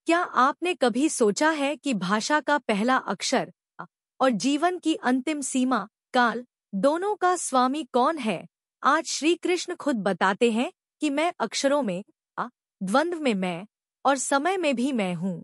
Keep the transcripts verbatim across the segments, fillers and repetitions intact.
क्या आपने कभी सोचा है कि भाषा का पहला अक्षर अ और जीवन की अंतिम सीमा काल दोनों का स्वामी कौन है? आज श्री कृष्ण खुद बताते हैं कि मैं अक्षरों में अ, द्वंद्व में मैं और समय में भी मैं हूँ।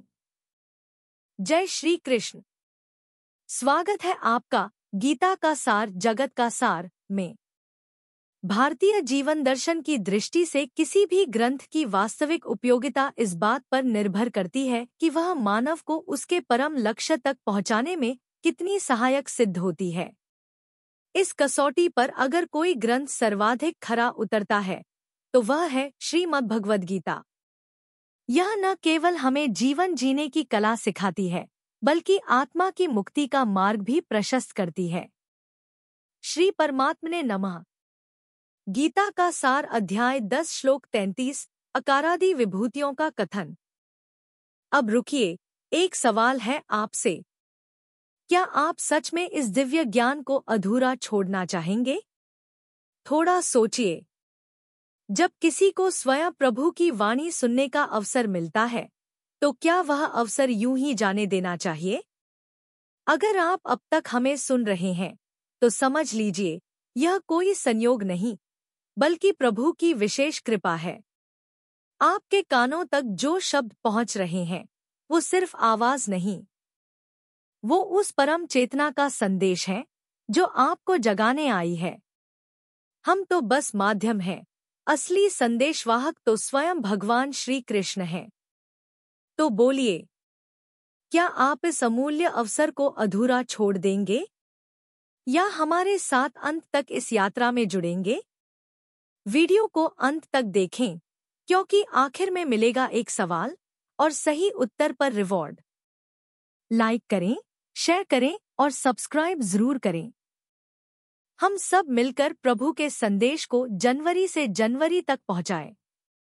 जय श्री कृष्ण। स्वागत है आपका गीता का सार जगत का सार में। भारतीय जीवन दर्शन की दृष्टि से किसी भी ग्रंथ की वास्तविक उपयोगिता इस बात पर निर्भर करती है कि वह मानव को उसके परम लक्ष्य तक पहुंचाने में कितनी सहायक सिद्ध होती है। इस कसौटी पर अगर कोई ग्रंथ सर्वाधिक खरा उतरता है तो वह है श्रीमद्भगवद गीता। यह न केवल हमें जीवन जीने की कला सिखाती है बल्कि आत्मा की मुक्ति का मार्ग भी प्रशस्त करती है। श्री परमात्मने नमः। गीता का सार अध्याय दस श्लोक तैंतीस अकारादि विभूतियों का कथन। अब रुकिए, एक सवाल है आपसे। क्या आप सच में इस दिव्य ज्ञान को अधूरा छोड़ना चाहेंगे? थोड़ा सोचिए। जब किसी को स्वयं प्रभु की वाणी सुनने का अवसर मिलता है तो क्या वह अवसर यूं ही जाने देना चाहिए? अगर आप अब तक हमें सुन रहे हैं तो समझ लीजिए, यह कोई संयोग नहीं बल्कि प्रभु की विशेष कृपा है। आपके कानों तक जो शब्द पहुंच रहे हैं वो सिर्फ आवाज नहीं, वो उस परम चेतना का संदेश है जो आपको जगाने आई है। हम तो बस माध्यम हैं, असली संदेशवाहक तो स्वयं भगवान श्री कृष्ण हैं। तो बोलिए, क्या आप इस अमूल्य अवसर को अधूरा छोड़ देंगे या हमारे साथ अंत तक इस यात्रा में जुड़ेंगे? वीडियो को अंत तक देखें क्योंकि आखिर में मिलेगा एक सवाल और सही उत्तर पर रिवॉर्ड। लाइक करें, शेयर करें और सब्सक्राइब जरूर करें। हम सब मिलकर प्रभु के संदेश को जनवरी से जनवरी तक पहुंचाएं।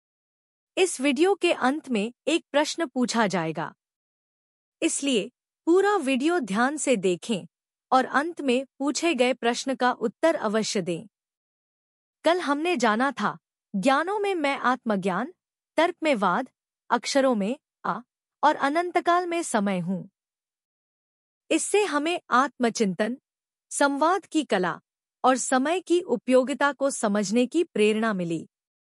इस वीडियो के अंत में एक प्रश्न पूछा जाएगा, इसलिए पूरा वीडियो ध्यान से देखें और अंत में पूछे गए प्रश्न का उत्तर अवश्य दें। कल हमने जाना था ज्ञानों में मैं आत्मज्ञान, तर्क में वाद, अक्षरों में आ और अनंतकाल में समय हूँ। इससे हमें आत्मचिंतन, संवाद की कला और समय की उपयोगिता को समझने की प्रेरणा मिली।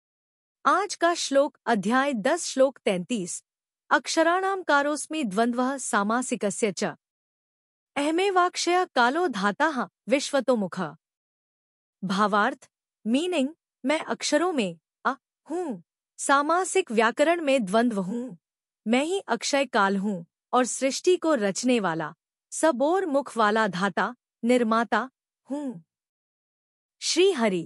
आज का श्लोक अध्याय दस श्लोक तैंतीस अक्षराणाम कारोस्मि द्वंद्वः सामासिकस्य च अहमेवाक्षय कालो धाताः विश्वतोमुखः। भावार्थ मीनिंग, मैं अक्षरों में अ हूँ, सामासिक व्याकरण में द्वंद्व हूँ, मैं ही अक्षय काल हूँ और सृष्टि को रचने वाला, सबोर मुख वाला धाता निर्माता हूँ। श्री हरि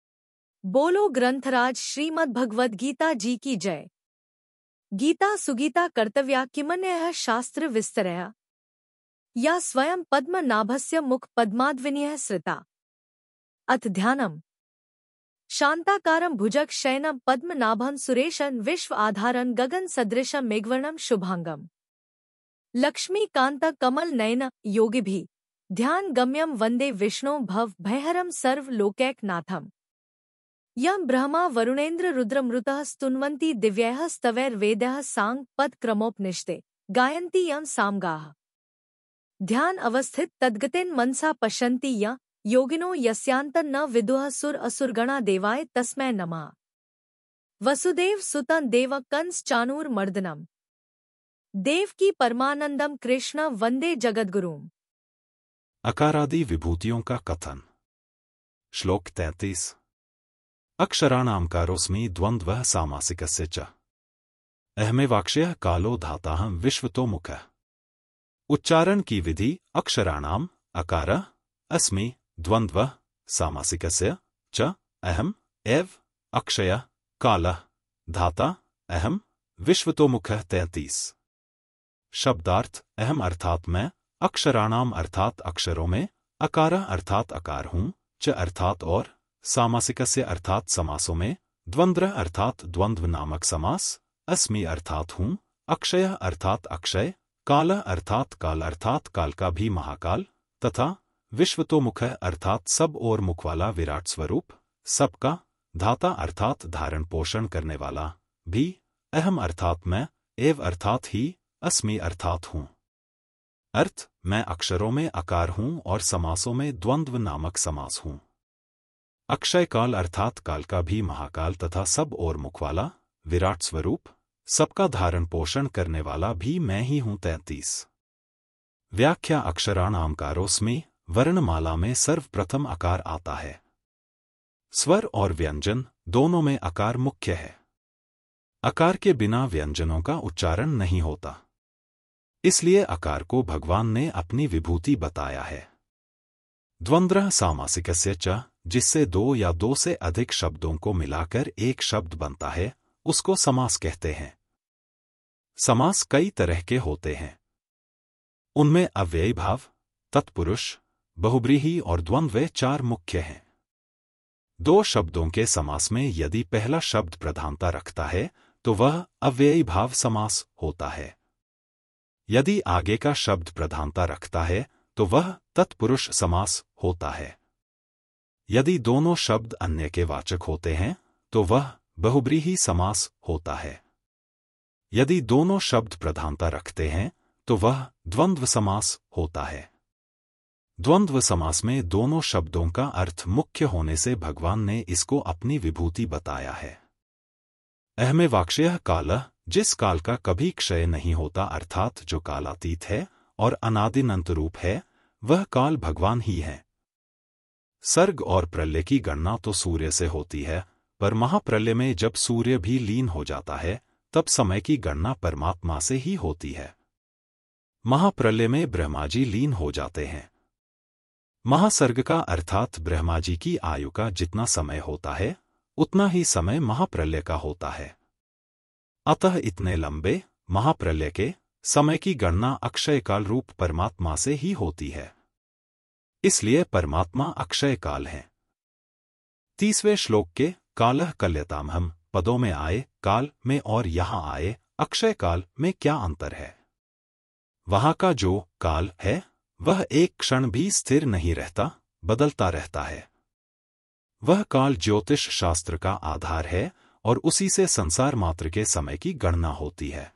बोलो। ग्रंथराज श्रीमद्भगवद गीता जी की जय। गीता सुगीता कर्तव्या किमन्यः शास्त्र विस्तरया या स्वयं पद्म नाभस्य मुख पद्माद्विनीयः श्रिता। अथ ध्यानम्। शांताकारं भुजग शयनं पद्मनाभं सुरेशं विश्व आधारं गगन सदृशं मेघवर्णं शुभांगम। लक्ष्मीकांत कमल नयन योगिभिः ध्यान गम्यं वंदे विष्णु भव भयहरं सर्व लोकैकनाथम्। यं ब्रह्मा वरुणेन्द्र रुद्रमृतः स्तुन्वन्ति दिव्यैः स्तवैर्वेदैः सांग पद क्रमोपनिषदे गायन्ति यं सामगाः। ध्यान अवस्थित तद्गतेन मनसा पश्यन्ति यं योगिनो यस्यांतं न विदुः सुर असुरगणा देवाय तस्मै नमः। वसुदेव सुतं देव कंस चाणूर मर्दनम देवकी परमानंदम कृष्ण वंदे जगद्गुरुम। अकारादि विभूतियों का कथन। श्लोक तैंतीस अक्षराणाम कारोस्मि द्वंद्वः सामासिकस्य च अहमेवाक्षयः कालो धाताः विश्वतोमुखः। उच्चारण की विधि अक्षराणाम अकार अस्मि द्वंद्वः सामासिकस्य च अहम एव अक्षयः कालः धाता अहम विश्वतोमुखः। तैंतीस शब्दार्थ अहम अर्थात मैं, अक्षराणाम अर्थात अक्षरों में, अकार अर्थात आकार हूँ, च अर्थात और, सामासिकस्य अर्थात समासों में, द्वंद्व अर्थात द्वंद्व नामक समास, अस्मि अर्थात हूँ, अक्षय अर्थात अक्षय, काल अर्थात काल अर्थात काल का भी महाकाल, तथा विश्वतोमुख अर्थात सब और मुख वाला विराट स्वरूप, सबका, धाता अर्थात धारण पोषण करने वाला, भी, अहम अर्थात मैं, एव अर्थात ही, अस्मि अर्थात हूँ। अर्थ, मैं अक्षरों में अकार हूँ और समासों में द्वंद्व नामक समास हूँ। अक्षय काल अर्थात काल का भी महाकाल तथा सब और मुखवाला, विराट स्वरूप, सबका धारण पोषण करने वाला भी मैं ही हूँ। तैंतीस। व्याख्या अक्षराणामकारोस्मि, वर्णमाला में सर्वप्रथम अकार आता है। स्वर और व्यंजन दोनों में अकार मुख्य है। अकार के बिना व्यंजनों का उच्चारण नहीं होता, इसलिए अकार को भगवान ने अपनी विभूति बताया है। द्वंद्व सामासिकस्य च, जिससे दो या दो से अधिक शब्दों को मिलाकर एक शब्द बनता है, उसको समास कहते हैं। समास कई तरह के होते हैं। उनमें अव्ययी भाव, तत्पुरुष, बहुब्रीहि और द्वंद्व चार मुख्य हैं। दो शब्दों के समास में यदि पहला शब्द प्रधानता रखता है तो वह अव्ययी भाव समास होता है। यदि आगे का शब्द प्रधानता रखता है तो वह तत्पुरुष समास होता है। यदि दोनों शब्द अन्य के वाचक होते हैं तो वह बहुब्रीहि समास होता है। यदि दोनों शब्द प्रधानता रखते हैं तो वह द्वंद्व समास होता है। द्वंद्व समास में दोनों शब्दों का अर्थ मुख्य होने से भगवान ने इसको अपनी विभूति बताया है। अहमे वाक्ष्यः कालः, जिस काल का कभी क्षय नहीं होता अर्थात जो कालातीत है और अनादिनंत रूप है, वह काल भगवान ही है। सर्ग और प्रलय की गणना तो सूर्य से होती है, पर महाप्रलय में जब सूर्य भी लीन हो जाता है तब समय की गणना परमात्मा से ही होती है। महाप्रलय में ब्रह्मा जी लीन हो जाते हैं। महासर्ग का अर्थात ब्रह्मा जी की आयु का जितना समय होता है उतना ही समय महाप्रलय का होता है। अतः इतने लंबे महाप्रलय के समय की गणना अक्षय काल रूप परमात्मा से ही होती है, इसलिए परमात्मा अक्षय काल है। तीसवें श्लोक के कालः कल्यतामहम् पदों में आए काल में और यहां आए अक्षय काल में क्या अंतर है? वहां का जो काल है वह एक क्षण भी स्थिर नहीं रहता, बदलता रहता है। वह काल ज्योतिष शास्त्र का आधार है और उसी से संसार मात्र के समय की गणना होती है।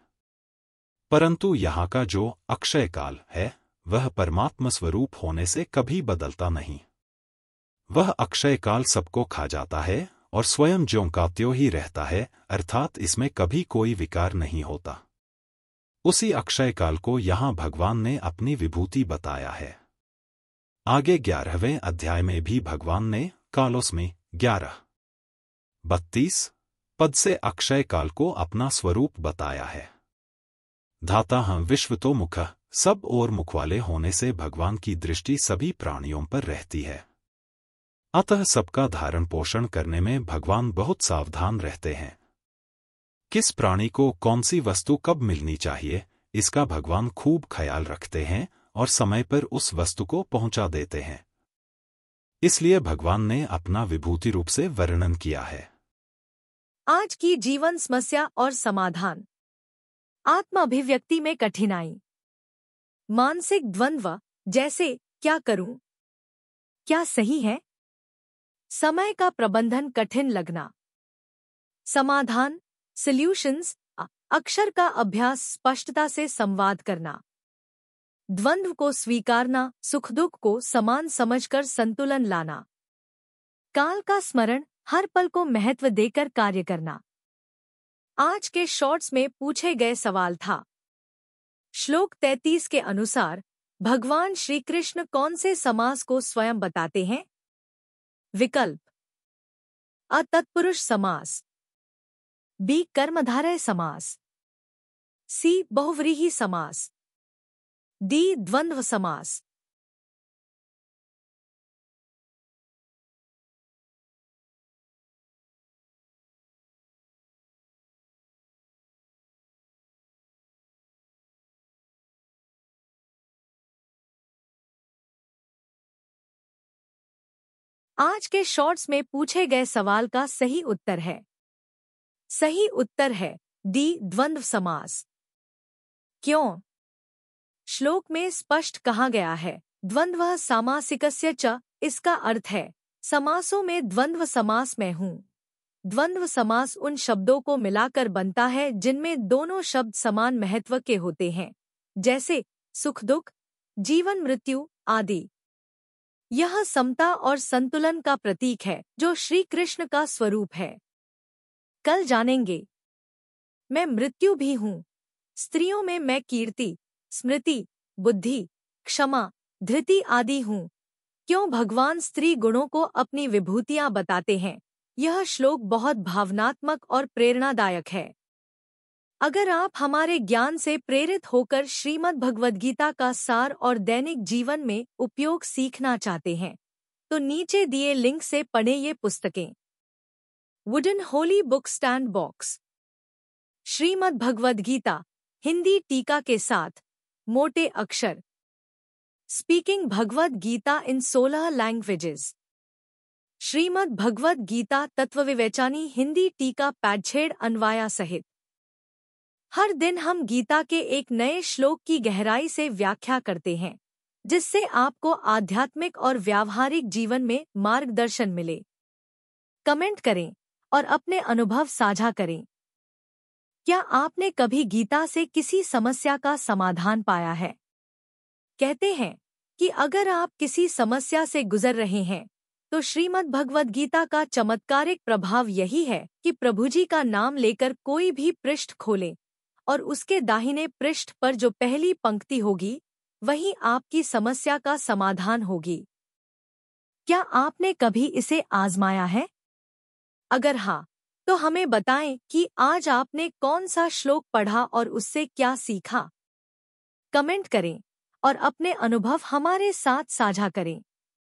परंतु यहाँ का जो अक्षय काल है वह परमात्मा स्वरूप होने से कभी बदलता नहीं। वह अक्षय काल सबको खा जाता है और स्वयं ज्यों का त्यों ही रहता है, अर्थात इसमें कभी कोई विकार नहीं होता। उसी अक्षय काल को यहाँ भगवान ने अपनी विभूति बताया है। आगे ग्यारहवें अध्याय में भी भगवान ने कालोस्मि ग्यारह बत्तीस पद से अक्षय काल को अपना स्वरूप बताया है। धाता हम विश्व तो मुख, सब और मुख वाले होने से भगवान की दृष्टि सभी प्राणियों पर रहती है। अतः सबका धारण पोषण करने में भगवान बहुत सावधान रहते हैं। किस प्राणी को कौन सी वस्तु कब मिलनी चाहिए, इसका भगवान खूब ख्याल रखते हैं और समय पर उस वस्तु को पहुंचा देते हैं। इसलिए भगवान ने अपना विभूति रूप से वर्णन किया है। आज की जीवन समस्या और समाधान। आत्माभिव्यक्ति में कठिनाई। मानसिक द्वंद्व, जैसे क्या करूं, क्या सही है? समय का प्रबंधन कठिन लगना। समाधान, सॉल्यूशंस, अक्षर का अभ्यास, स्पष्टता से संवाद करना। द्वंद्व को स्वीकारना, सुख दुख को समान समझकर संतुलन लाना। काल का स्मरण, हर पल को महत्व देकर कार्य करना। आज के शॉर्ट्स में पूछे गए सवाल था। श्लोक तैंतीस के अनुसार भगवान श्री कृष्ण कौन से समास को स्वयं बताते हैं? विकल्प अ तत्पुरुष समास, बी कर्मधारय समास, सी बहुव्रीहि समास, डी द्वंद्व समास। आज के शॉर्ट्स में पूछे गए सवाल का सही उत्तर है सही उत्तर है डी द्वंद्व समास। क्यों? श्लोक में स्पष्ट कहा गया है द्वंद्व सामासिकस्य च, इसका अर्थ है समासों में द्वंद्व समास में हूं। द्वंद्व समास उन शब्दों को मिलाकर बनता है जिनमें दोनों शब्द समान महत्व के होते हैं, जैसे सुख दुख, जीवन मृत्यु आदि। यह समता और संतुलन का प्रतीक है जो श्री कृष्ण का स्वरूप है। कल जानेंगे। मैं मृत्यु भी हूँ। स्त्रियों में मैं कीर्ति, स्मृति, बुद्धि, क्षमा, धृति आदि हूँ। क्यों भगवान स्त्री गुणों को अपनी विभूतियां बताते हैं। यह श्लोक बहुत भावनात्मक और प्रेरणादायक है। अगर आप हमारे ज्ञान से प्रेरित होकर श्रीमद् भगवद गीता का सार और दैनिक जीवन में उपयोग सीखना चाहते हैं, तो नीचे दिए लिंक से पढ़ें ये पुस्तकें। Wooden holy book stand box, Shrimad Bhagavad Gita Hindi टीका के साथ, मोटे अक्षर, स्पीकिंग भगवद गीता इन सोलह लैंग्वेजेस, श्रीमद् भगवद गीता तत्वविवेचनी हिंदी टीका पैडछेड़ अन्वाया सहित। हर दिन हम गीता के एक नए श्लोक की गहराई से व्याख्या करते हैं, जिससे आपको आध्यात्मिक और व्यावहारिक जीवन में मार्गदर्शन मिले। कमेंट करें और अपने अनुभव साझा करें। क्या आपने कभी गीता से किसी समस्या का समाधान पाया है? कहते हैं कि अगर आप किसी समस्या से गुजर रहे हैं, तो श्रीमद् भगवद गीता का चमत्कारिक प्रभाव यही है कि प्रभु जी का नाम लेकर कोई भी पृष्ठ खोले और उसके दाहिने पृष्ठ पर जो पहली पंक्ति होगी, वही आपकी समस्या का समाधान होगी। क्या आपने कभी इसे आजमाया है? अगर हाँ, तो हमें बताएं कि आज आपने कौन सा श्लोक पढ़ा और उससे क्या सीखा। कमेंट करें और अपने अनुभव हमारे साथ साझा करें।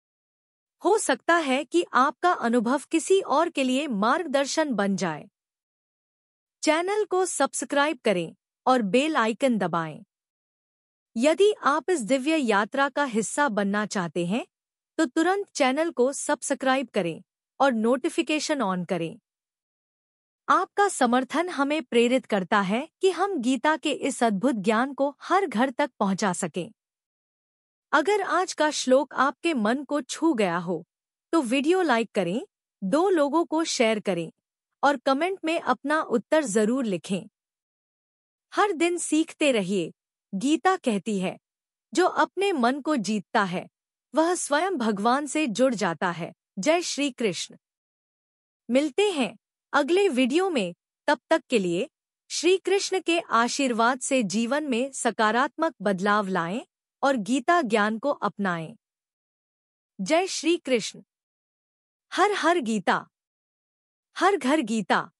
हो सकता है कि आपका अनुभव किसी और के लिए मार्गदर्शन बन जाए। चैनल को सब्सक्राइब करें और बेल आइकन दबाएं। यदि आप इस दिव्य यात्रा का हिस्सा बनना चाहते हैं, तो तुरंत चैनल को सब्सक्राइब करें और नोटिफिकेशन ऑन करें। आपका समर्थन हमें प्रेरित करता है कि हम गीता के इस अद्भुत ज्ञान को हर घर तक पहुंचा सकें। अगर आज का श्लोक आपके मन को छू गया हो, तो वीडियो लाइक करें, दो लोगों को शेयर करें और कमेंट में अपना उत्तर जरूर लिखें। हर दिन सीखते रहिए। गीता कहती है, जो अपने मन को जीतता है, वह स्वयं भगवान से जुड़ जाता है। जय श्री कृष्ण। मिलते हैं अगले वीडियो में। तब तक के लिए श्री कृष्ण के आशीर्वाद से जीवन में सकारात्मक बदलाव लाएं और गीता ज्ञान को अपनाएं। जय श्री कृष्ण। हर हर गीता, हर घर गीता।